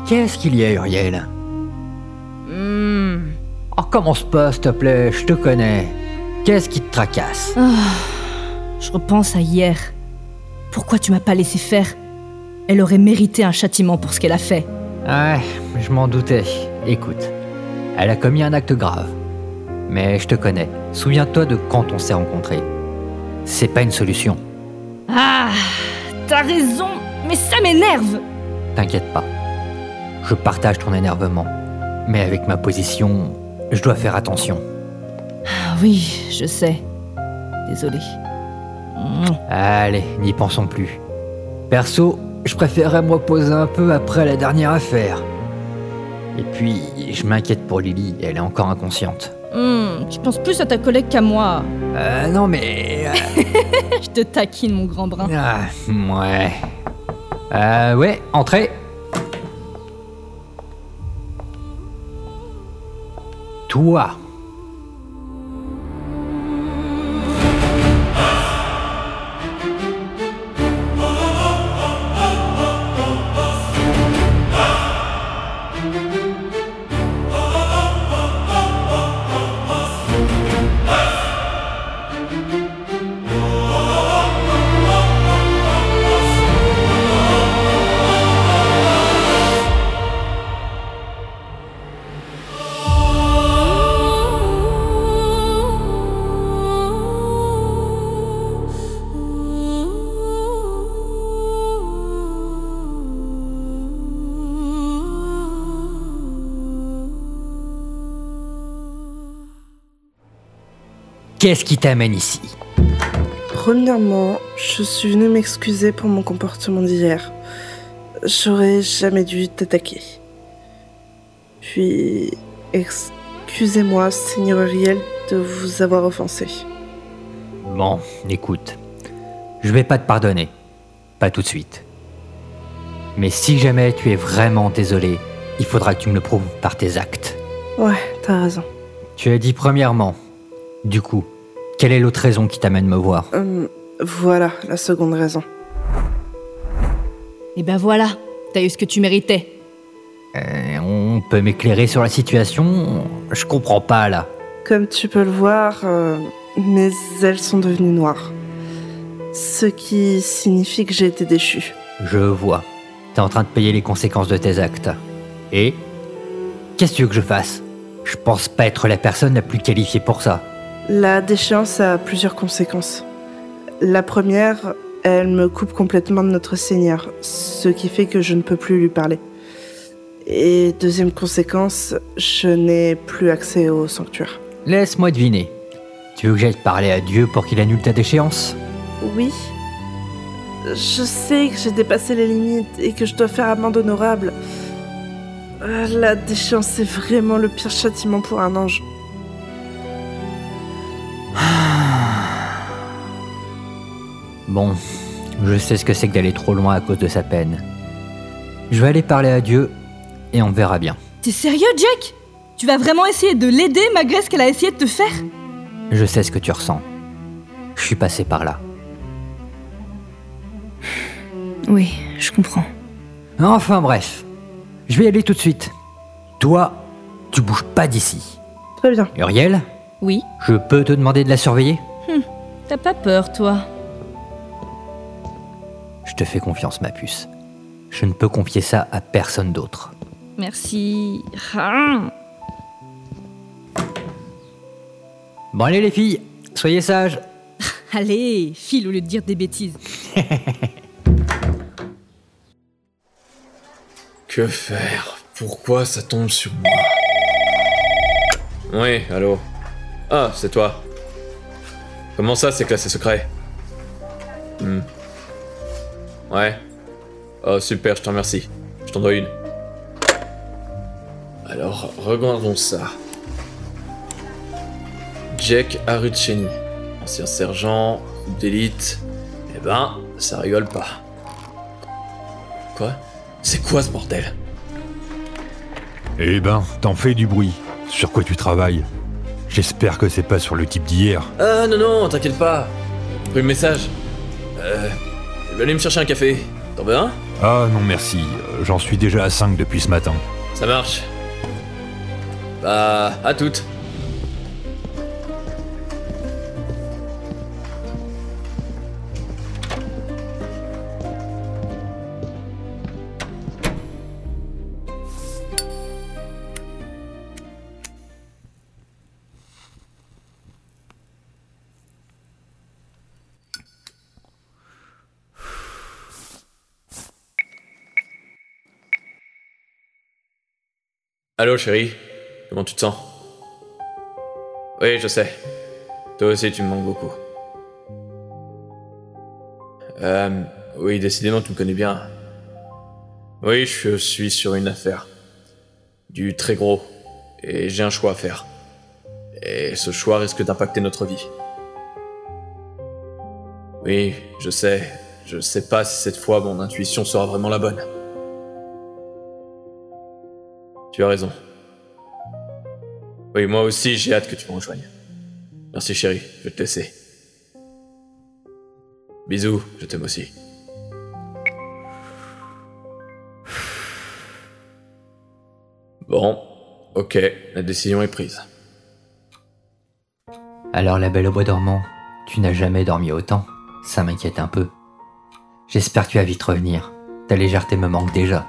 Qu'est-ce qu'il y a, Uriel? Oh, commence pas, s'il te plaît, je te connais. Qu'est-ce qui te tracasse? Je repense à hier. Pourquoi tu m'as pas laissé faire? Elle aurait mérité un châtiment pour ce qu'elle a fait. Ouais, je m'en doutais. Écoute, elle a commis un acte grave. Mais je te connais. Souviens-toi de quand on s'est rencontrés. C'est pas une solution. Ah, t'as raison, mais ça m'énerve. T'inquiète pas. Je partage ton énervement. Mais avec ma position, je dois faire attention. Ah oui, je sais. Désolée. Allez, n'y pensons plus. Perso, je préférerais me reposer un peu après la dernière affaire. Et puis, je m'inquiète pour Lily, elle est encore inconsciente. Tu penses plus à ta collègue qu'à moi. Non mais... Je te taquine, mon grand brin. Ah, ouais. Ouais, entrez. Toi. Qu'est-ce qui t'amène ici? Premièrement, je suis venue m'excuser pour mon comportement d'hier. J'aurais jamais dû t'attaquer. Puis, excusez-moi, Seigneur Uriel, de vous avoir offensé. Bon, écoute. Je vais pas te pardonner. Pas tout de suite. Mais si jamais tu es vraiment désolé, il faudra que tu me le prouves par tes actes. Ouais, t'as raison. Tu as dit premièrement. Du coup, quelle est l'autre raison qui t'amène me voir? Voilà la seconde raison. Et ben voilà, t'as eu ce que tu méritais. On peut m'éclairer sur la situation? Je comprends pas, là. Comme tu peux le voir, mes ailes sont devenues noires. Ce qui signifie que j'ai été déchue. Je vois. T'es en train de payer les conséquences de tes actes. Et? Qu'est-ce que tu veux que je fasse? Je pense pas être la personne la plus qualifiée pour ça. La déchéance a plusieurs conséquences. La première, elle me coupe complètement de notre Seigneur, ce qui fait que je ne peux plus lui parler. Et deuxième conséquence, je n'ai plus accès au sanctuaire. Laisse-moi deviner. Tu veux que j'aille parler à Dieu pour qu'il annule ta déchéance? Oui. Je sais que j'ai dépassé les limites et que je dois faire amende honorable. La déchéance est vraiment le pire châtiment pour un ange. Bon, je sais ce que c'est que d'aller trop loin à cause de sa peine. Je vais aller parler à Dieu et on verra bien. T'es sérieux, Jack? Tu vas vraiment essayer de l'aider malgré ce qu'elle a essayé de te faire? Je sais ce que tu ressens. Je suis passé par là. Oui, je comprends. Enfin bref, je vais y aller tout de suite. Toi, tu bouges pas d'ici. Très bien. Uriel, Oui? je peux te demander de la surveiller? T'as pas peur, toi? Je te fais confiance, ma puce. Je ne peux confier ça à personne d'autre. Merci. Bon allez les filles, soyez sages. Allez, file au lieu de dire des bêtises. Que faire? Pourquoi ça tombe sur moi? Oui, allô? Ah, c'est toi. Comment ça, c'est classé secret? Ouais. Oh, super, je te remercie. Je t'en dois une. Alors, regardons ça. Jack Aruceni, ancien sergent, groupe d'élite. Eh ben, ça rigole pas. Quoi? C'est quoi ce bordel? Eh ben, t'en fais du bruit. Sur quoi tu travailles? J'espère que c'est pas sur le type d'hier. Ah non, non, t'inquiète pas. J'ai pris le message. Je vais aller me chercher un café. T'en veux un? Ah non merci, j'en suis déjà à 5 depuis ce matin. Ça marche. Bah, à toutes. Allô chérie, comment tu te sens? Oui, je sais. Toi aussi tu me manques beaucoup. Oui, décidément tu me connais bien. Oui, je suis sur une affaire. Du très gros. Et j'ai un choix à faire. Et ce choix risque d'impacter notre vie. Oui, je sais. Je sais pas si cette fois mon intuition sera vraiment la bonne. Tu as raison. Oui, moi aussi, j'ai hâte que tu me rejoignes. Merci chérie, je vais te laisser. Bisous, je t'aime aussi. Bon, ok, la décision est prise. Alors la belle au bois dormant, tu n'as jamais dormi autant. Ça m'inquiète un peu. J'espère que tu vas vite revenir. Ta légèreté me manque déjà.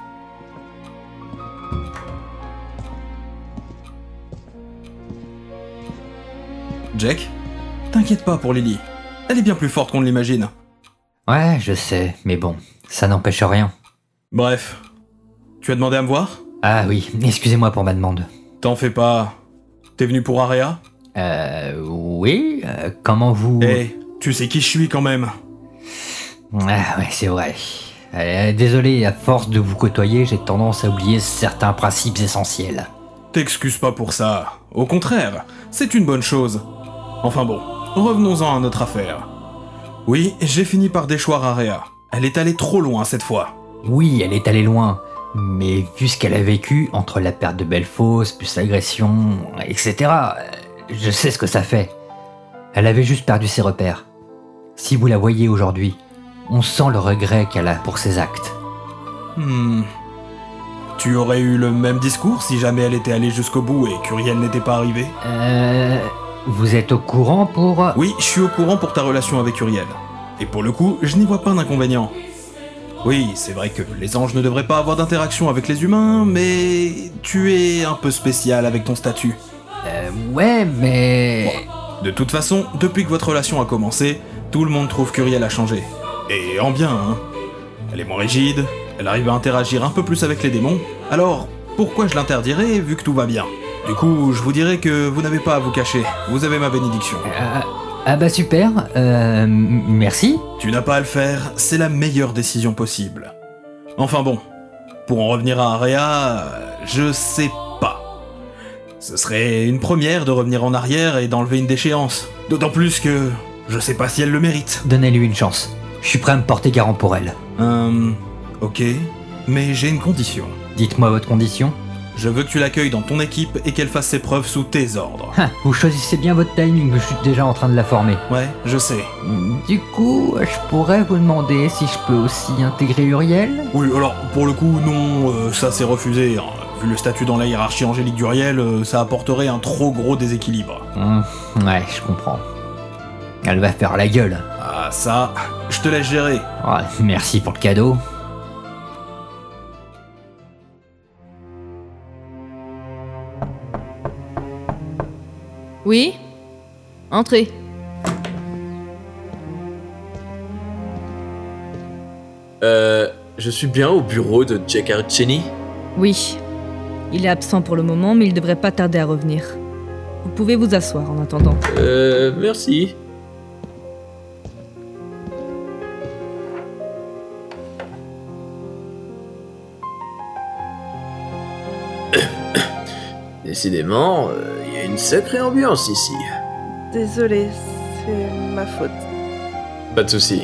Jack, t'inquiète pas pour Lily. Elle est bien plus forte qu'on ne l'imagine. Ouais, je sais, mais bon, ça n'empêche rien. Bref, tu as demandé à me voir? Ah oui, excusez-moi pour ma demande. T'en fais pas. T'es venu pour Area? Oui, comment vous... Tu sais qui je suis quand même. Ah ouais, c'est vrai. Désolé, à force de vous côtoyer, j'ai tendance à oublier certains principes essentiels. T'excuses pas pour ça. Au contraire, c'est une bonne chose. Enfin bon, revenons-en à notre affaire. Oui, j'ai fini par déchoir Area. Elle est allée trop loin cette fois. Oui, elle est allée loin, mais vu ce qu'elle a vécu, entre la perte de Belfos, plus l'agression, etc., je sais ce que ça fait. Elle avait juste perdu ses repères. Si vous la voyez aujourd'hui, on sent le regret qu'elle a pour ses actes. Tu aurais eu le même discours si jamais elle était allée jusqu'au bout et qu'Uriel n'était pas arrivé? Vous êtes au courant pour... Oui, je suis au courant pour ta relation avec Uriel. Et pour le coup, je n'y vois pas d'inconvénient. Oui, c'est vrai que les anges ne devraient pas avoir d'interaction avec les humains, mais tu es un peu spécial avec ton statut. Ouais, mais... Bon, de toute façon, depuis que votre relation a commencé, tout le monde trouve qu'Uriel a changé. Et en bien, hein. Elle est moins rigide, elle arrive à interagir un peu plus avec les démons, alors pourquoi je l'interdirais vu que tout va bien? Du coup, je vous dirais que vous n'avez pas à vous cacher, vous avez ma bénédiction. Ah bah super, merci. Tu n'as pas à le faire, c'est la meilleure décision possible. Enfin bon, pour en revenir à Area, je sais pas. Ce serait une première de revenir en arrière et d'enlever une déchéance. D'autant plus que je sais pas si elle le mérite. Donnez-lui une chance. Je suis prêt à me porter garant pour elle. Ok, mais j'ai une condition. Dites-moi votre condition. Je veux que tu l'accueilles dans ton équipe et qu'elle fasse ses preuves sous tes ordres. Vous choisissez bien votre timing, je suis déjà en train de la former. Ouais, je sais. Du coup, je pourrais vous demander si je peux aussi intégrer Uriel? Oui, alors, pour le coup, non, ça c'est refusé. Hein. Vu le statut dans la hiérarchie angélique d'Uriel, ça apporterait un trop gros déséquilibre. Ouais, je comprends. Elle va faire la gueule. Ah, ça, je te laisse gérer. Ouais, merci pour le cadeau. Oui? Entrez. Je suis bien au bureau de Jack Arcini? Oui. Il est absent pour le moment, mais il devrait pas tarder à revenir. Vous pouvez vous asseoir en attendant. Merci. Décidément, il y a une sacrée ambiance ici. Désolée, c'est ma faute. Pas de soucis.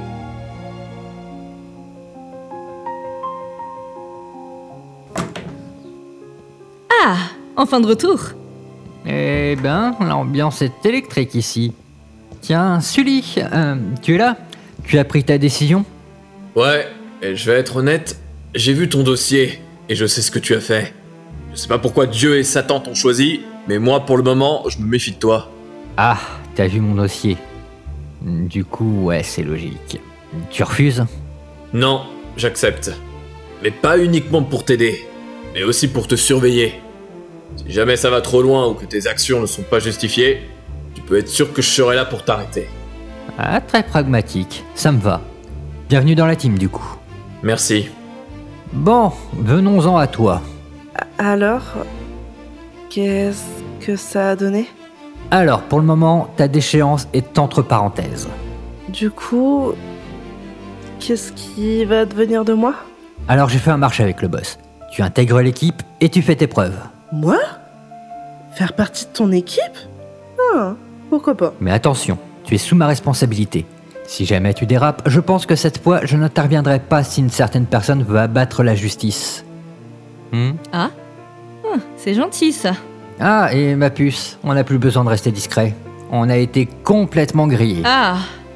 Ah! Enfin de retour! Eh ben, l'ambiance est électrique ici. Tiens, Sully, tu es là? Tu as pris ta décision? Ouais, Et je vais être honnête, j'ai vu ton dossier, et je sais ce que tu as fait. Je sais pas pourquoi Dieu et Satan t'ont choisi, mais moi, pour le moment, je me méfie de toi. Ah, t'as vu mon dossier. Du coup, ouais, c'est logique. Tu refuses? Non, j'accepte. Mais pas uniquement pour t'aider, mais aussi pour te surveiller. Si jamais ça va trop loin ou que tes actions ne sont pas justifiées, tu peux être sûr que je serai là pour t'arrêter. Ah, très pragmatique, ça me va. Bienvenue dans la team du coup. Merci. Bon, venons-en à toi. Alors, qu'est-ce que ça a donné? Alors, pour le moment, ta déchéance est entre parenthèses. Du coup, qu'est-ce qui va devenir de moi? Alors j'ai fait un marché avec le boss. Tu intègres l'équipe et tu fais tes preuves. Moi? Faire partie de ton équipe? Ah, pourquoi pas? Mais attention, tu es sous ma responsabilité. Si jamais tu dérapes, je pense que cette fois, je n'interviendrai pas si une certaine personne veut abattre la justice. Ah, c'est gentil ça. Ah, et ma puce, on n'a plus besoin de rester discret. On a été complètement grillés. Ah.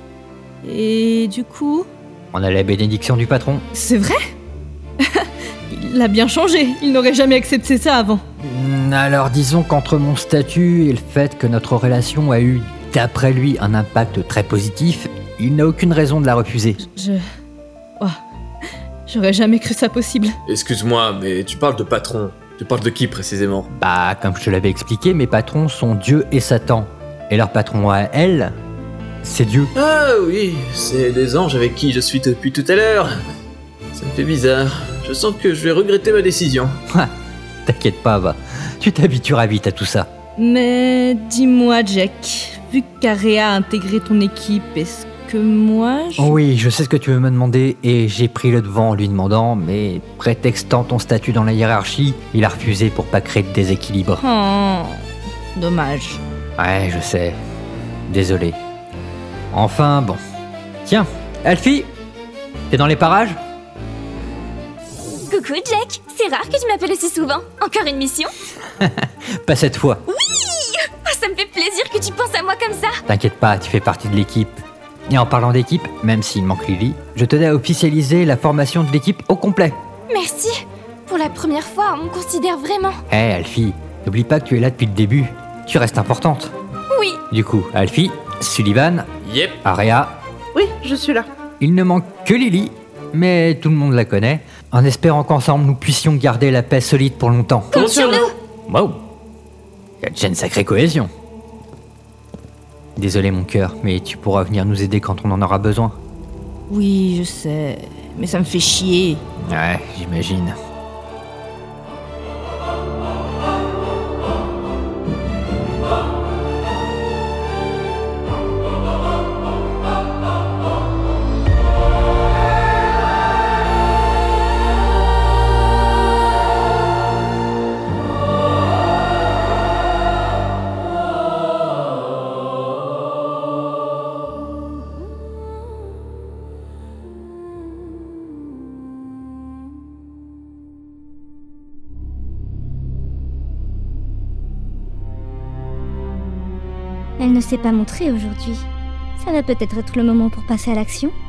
Et du coup, On a la bénédiction du patron. c'est vrai? Il a bien changé. Il n'aurait jamais accepté ça avant. Alors disons qu'entre mon statut et le fait que notre relation a eu, d'après lui, un impact très positif, il n'a aucune raison de la refuser. Oh. J'aurais jamais cru ça possible. Excuse-moi, mais tu parles de patron. Tu parles de qui précisément? Bah, comme je te l'avais expliqué, mes patrons sont Dieu et Satan. Et leur patron à elle, c'est Dieu. Ah oui, c'est des anges avec qui je suis depuis tout à l'heure. Ça me fait bizarre. Je sens que je vais regretter ma décision. T'inquiète pas, va. Tu t'habitueras vite à tout ça. Mais dis-moi, Jack, vu qu'Area a intégré ton équipe, est-ce que moi je... Oui, je sais ce que tu veux me demander et j'ai pris le devant en lui demandant, mais prétextant ton statut dans la hiérarchie, il a refusé pour pas créer de déséquilibre. Oh, dommage. Ouais, je sais. Désolé. Enfin, bon. Tiens, Alfie, t'es dans les parages? Coucou Jack, c'est rare que tu m'appelles aussi souvent. Encore une mission? Pas cette fois. Oh, ça me fait plaisir que tu penses à moi comme ça. T'inquiète pas, tu fais partie de l'équipe. Et en parlant d'équipe, même s'il manque Lily, je tenais à officialiser la formation de l'équipe au complet. Merci. Pour la première fois, on me considère vraiment. Alfie, n'oublie pas que tu es là depuis le début. Tu restes importante. Oui. Du coup, Alfie, Sullivan, Yep. Area, Oui, je suis là. il ne manque que Lily, mais tout le monde la connaît, en espérant qu'ensemble nous puissions garder la paix solide pour longtemps. Compte sur nous. Wow, il y a déjà une sacrée cohésion. Désolé mon cœur, mais tu pourras venir nous aider quand on en aura besoin. Oui, je sais, mais ça me fait chier. Ouais, j'imagine. Elle ne s'est pas montrée aujourd'hui. Ça va peut-être être le moment pour passer à l'action.